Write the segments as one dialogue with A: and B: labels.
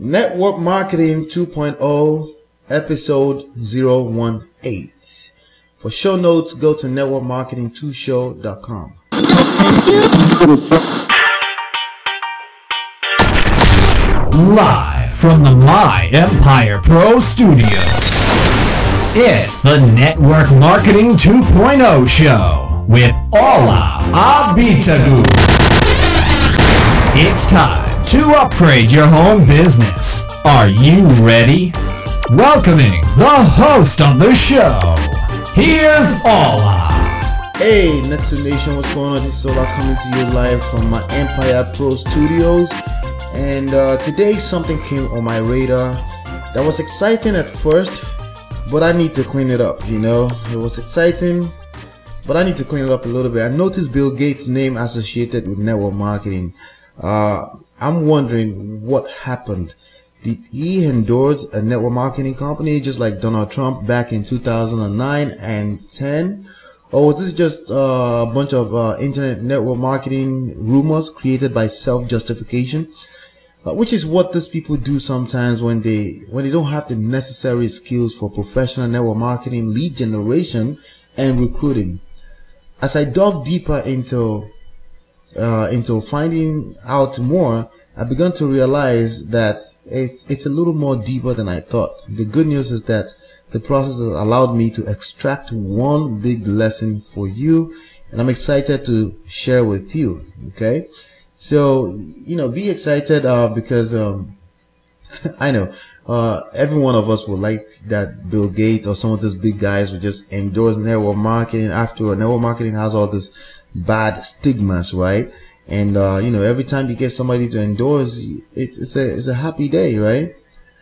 A: Network Marketing 2.0, episode 018. For show notes, go to networkmarketing2show.com.
B: Live from the My Empire Pro Studio, it's the Network Marketing 2.0 show with Ola Abitagu. It's time to upgrade your home business. Are you ready? Welcoming the host of the show, here's Ola.
A: Hey, Netsu Nation, what's going on? This is Ola coming to you live from my Empire Pro Studios. And today something came on my radar that was exciting at first, but I need to clean it up, It was exciting, but I need to clean it up a little bit. I noticed Bill Gates' name associated with network marketing. I'm wondering what happened. Did he endorse a network marketing company just like Donald Trump back in 2009 and 10? Or was this just a bunch of internet network marketing rumors created by self-justification? Which is what these people do sometimes when they don't have the necessary skills for professional network marketing, lead generation, and recruiting. As I dug deeper into finding out more, I began to realize that it's a little more deeper than I thought. The good news is that the process has allowed me to extract one big lesson for you, and I'm excited to share with you. Okay, so be excited because I know every one of us would like that Bill Gates or some of these big guys would just endorse network marketing. After all, network marketing has all this bad stigmas, right? And every time you get somebody to endorse, it's a happy day, right?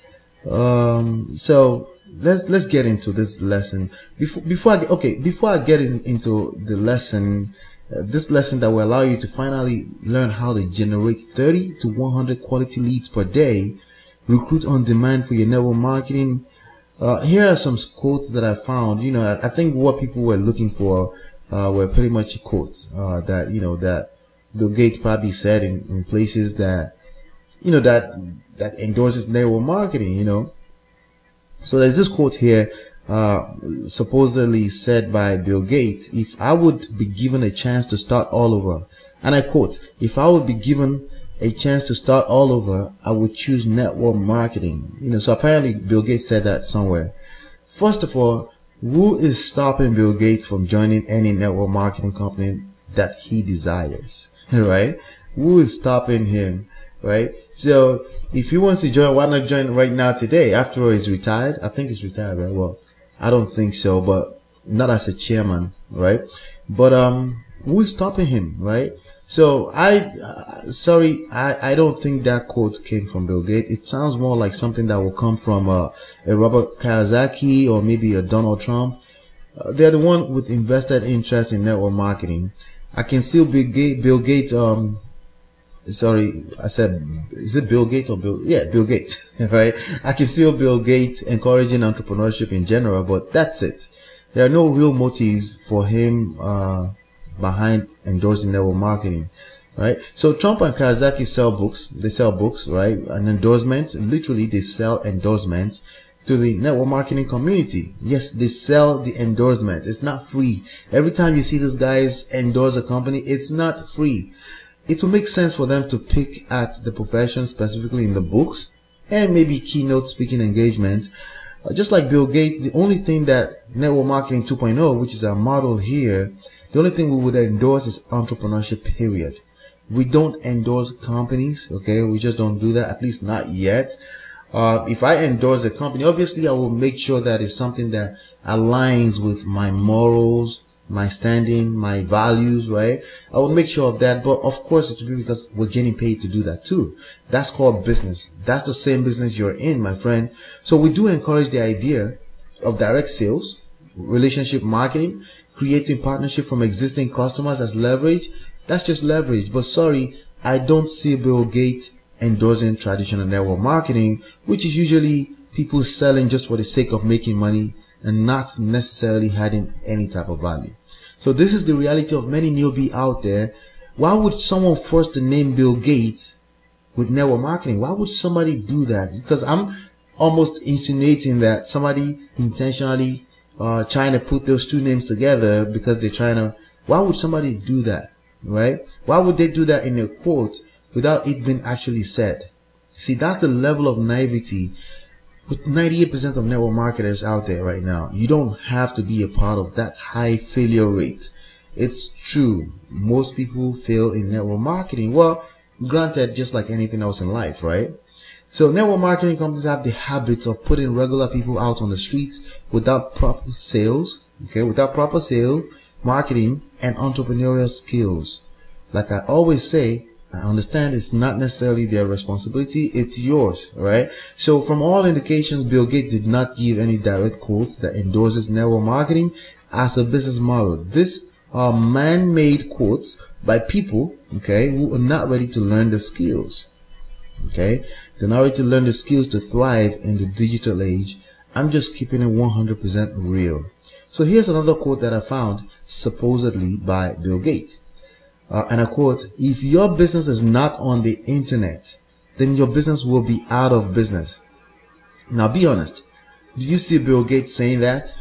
A: So let's get into this lesson. Before I get into the lesson, this lesson that will allow you to finally learn how to generate 30 to 100 quality leads per day, recruit on demand for your network marketing. Here are some quotes that I found. I think what people were looking for were pretty much quotes that Bill Gates probably said in places that that endorses network marketing. So there's this quote here, supposedly said by Bill Gates: "If I would be given a chance to start all over," and I quote, "If I would be given a chance to start all over, I would choose network marketing." So apparently Bill Gates said that somewhere. First of all, who is stopping Bill Gates from joining any network marketing company that he desires, right? Who is stopping him, right? So if he wants to join, why not join right now today? After all, he's retired. I think he's retired, right? Well, I don't think so, but not as a chairman, right? But who is stopping him, right? So I don't think that quote came from Bill Gates. It sounds more like something that will come from a Robert Kiyosaki or maybe a Donald Trump. They're the one with invested interest in network marketing. I can see Bill Gates. Sorry, I said, is it Bill Gates or Bill? Yeah, Bill Gates, right? I can see Bill Gates encouraging entrepreneurship in general, but that's it. There are no real motives for him behind endorsing network marketing, right? So Trump and Kiyosaki sell books. They sell books, right? An endorsement. Literally, they sell endorsements to the network marketing community. Yes, they sell the endorsement. It's not free. Every time you see these guys endorse a company, it's not free. It will make sense for them to pick at the profession, specifically in the books and maybe keynote speaking engagement. Just like Bill Gates, the only thing that Network Marketing 2.0, which is our model here, the only thing we would endorse is entrepreneurship, period. We don't endorse companies, okay? We just don't do that, at least not yet. If I endorse a company, obviously I will make sure that it's something that aligns with my morals, my standing, my values, right? I will make sure of that, but of course it will be because we're getting paid to do that too. That's called business. That's the same business you're in, my friend. So we do encourage the idea of direct sales, relationship marketing, creating partnership from existing customers as leverage. That's just leverage. But sorry, I don't see Bill Gates endorsing traditional network marketing, which is usually people selling just for the sake of making money and not necessarily adding any type of value. So this is the reality of many newbies out there. Why would someone force the name Bill Gates with network marketing. Why would somebody do that? Because I'm almost insinuating that somebody intentionally trying to put those two names together because they're trying to. Why would somebody do that, right? Why would they do that in a quote without it being actually said? See, that's the level of naivety with 98% of network marketers out there right now. You don't have to be a part of that high failure rate. It's true. Most people fail in network marketing. Well, granted, just like anything else in life, right? So network marketing companies have the habit of putting regular people out on the streets without proper sales, without proper sale, marketing, and entrepreneurial skills. Like I always say, I understand it's not necessarily their responsibility, it's yours, right? So from all indications, Bill Gates did not give any direct quotes that endorses network marketing as a business model. These are man-made quotes by people, who are not ready to learn the skills. They're not ready to learn the skills to thrive in the digital age. I'm just keeping it 100% real. So here's another quote that I found supposedly by Bill Gates. And I quote, "If your business is not on the internet, then your business will be out of business." Now be honest. Do you see Bill Gates saying that?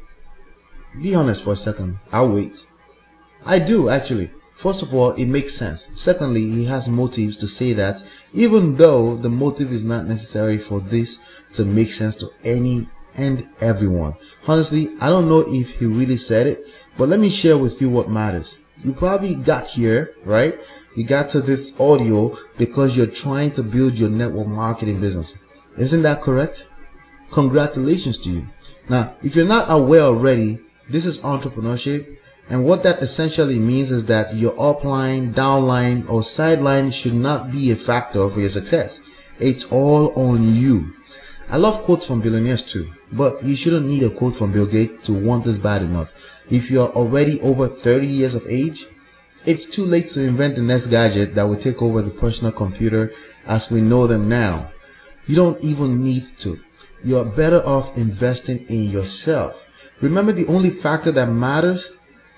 A: Be honest for a second. I'll wait. I do, actually. First of all, it makes sense. Secondly, he has motives to say that, even though the motive is not necessary for this to make sense to any and everyone. Honestly, I don't know if he really said it, but let me share with you what matters. You probably got here, right? You got to this audio because you're trying to build your network marketing business. Isn't that correct? Congratulations to you. Now, if you're not aware already, this is entrepreneurship. And what that essentially means is that your upline, downline, or sideline should not be a factor for your success. It's all on you. I love quotes from billionaires too, but you shouldn't need a quote from Bill Gates to want this bad enough. If you're already over 30 years of age, it's too late to invent the next gadget that will take over the personal computer as we know them now. You don't even need to. You're better off investing in yourself. Remember, the only factor that matters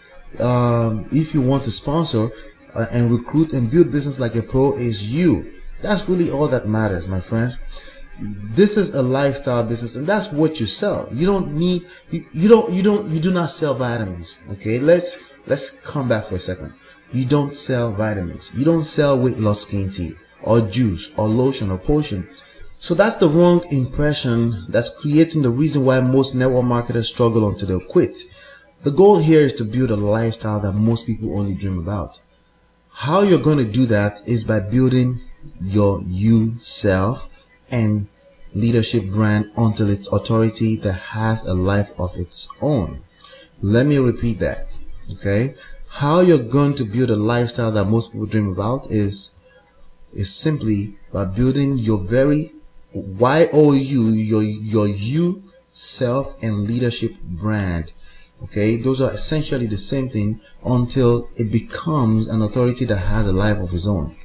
A: if you want to sponsor and recruit and build business like a pro is you. That's really all that matters, my friend. This is a lifestyle business, and that's what you sell. You don't need you do not sell vitamins. Okay, let's come back for a second. You don't sell vitamins. You don't sell weight loss skin tea or juice or lotion or potion. So that's the wrong impression that's creating the reason why most network marketers struggle until they quit. The goal here is to build a lifestyle that most people only dream about. How you're going to do that is by building your you self and leadership brand until it's authority that has a life of its own. Let me repeat that. How you're going to build a lifestyle that most people dream about is simply by building your very YOU, your you self and leadership brand. Those are essentially the same thing until it becomes an authority that has a life of its own.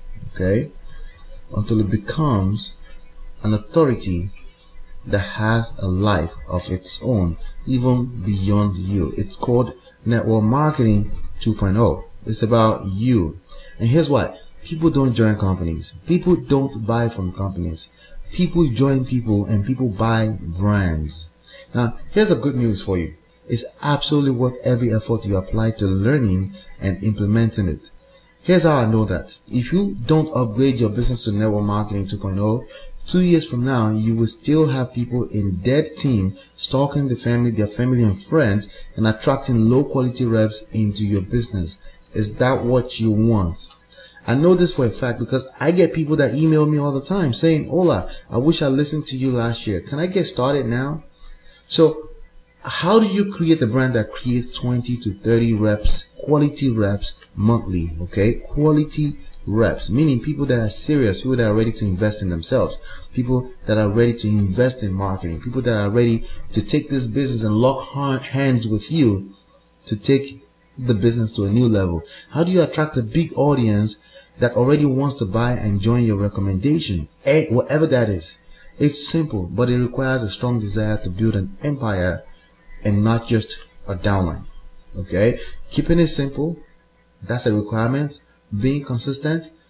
A: Until it becomes an authority that has a life of its own, even beyond you. It's called Network Marketing 2.0. It's about you. And here's why. People don't join companies. People don't buy from companies. People join people, and people buy brands. Now, here's the good news for you. It's absolutely worth every effort you apply to learning and implementing it. Here's how I know that. If you don't upgrade your business to Network Marketing 2.0, 2 years from now, you will still have people in dead team stalking their family and friends, and attracting low quality reps into your business. Is that what you want? I know this for a fact because I get people that email me all the time saying, "Ola, I wish I listened to you last year. Can I get started now?" So how do you create a brand that creates 20 to 30 reps, quality reps monthly? Quality reps, meaning people that are serious, people that are ready to invest in themselves, people that are ready to invest in marketing, people that are ready to take this business and lock hands with you to take the business to a new level. How do you attract a big audience that already wants to buy and join your recommendation? Whatever that is. It's simple, but it requires a strong desire to build an empire and not just a downline. Keeping it simple, that's a requirement. Being consistent,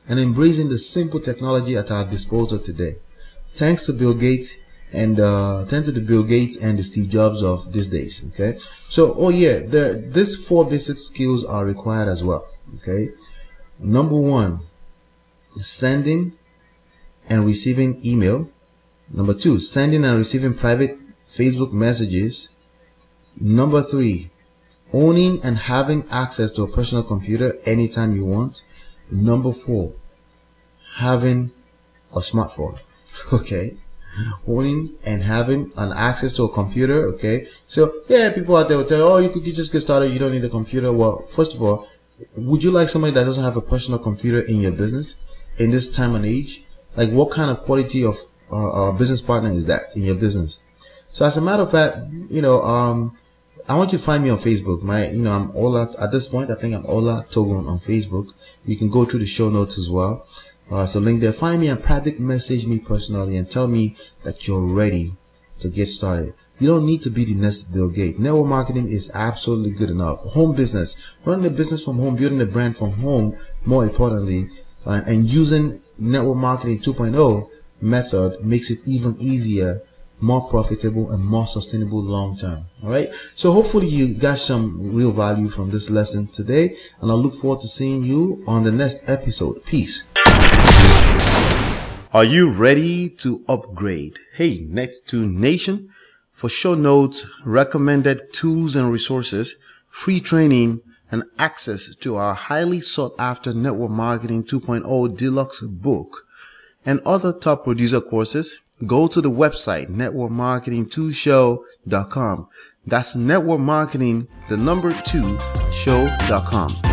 A: and embracing the simple technology at our disposal today. Thanks to Bill Gates and the Steve Jobs of these days. Okay, so these 4 basic skills are required as well. Okay, number 1, sending and receiving email. Number 2, sending and receiving private Facebook messages. Number 3, owning and having access to a personal computer anytime you want. Number 4, having a smartphone. Okay, owning and having an access to a computer. Okay, so people out there will tell you, oh, you could just get started, you don't need a computer. Well, first of all, would you like somebody that doesn't have a personal computer in your business in this time and age? Like, what kind of quality of business partner is that in your business? So as a matter of fact, I want you to find me on Facebook. I'm Ola at this point. I think I'm Ola Togun on Facebook. You can go through the show notes as well. So link there. Find me and private message me personally and tell me that you're ready to get started. You don't need to be the next Bill Gates. Network marketing is absolutely good enough. Home business, running a business from home, building a brand from home, more importantly, and using network marketing 2.0 method makes it even easier, more profitable, and more sustainable long term. All right, so hopefully you got some real value from this lesson today, and I look forward to seeing you on the next episode. Peace. Are you ready to upgrade? Hey, Net2 Nation, for show notes, recommended tools and resources, free training, and access to our highly sought after Network Marketing 2.0 Deluxe book and other top producer courses, go to the website networkmarketing2show.com. That's networkmarketing2show.com.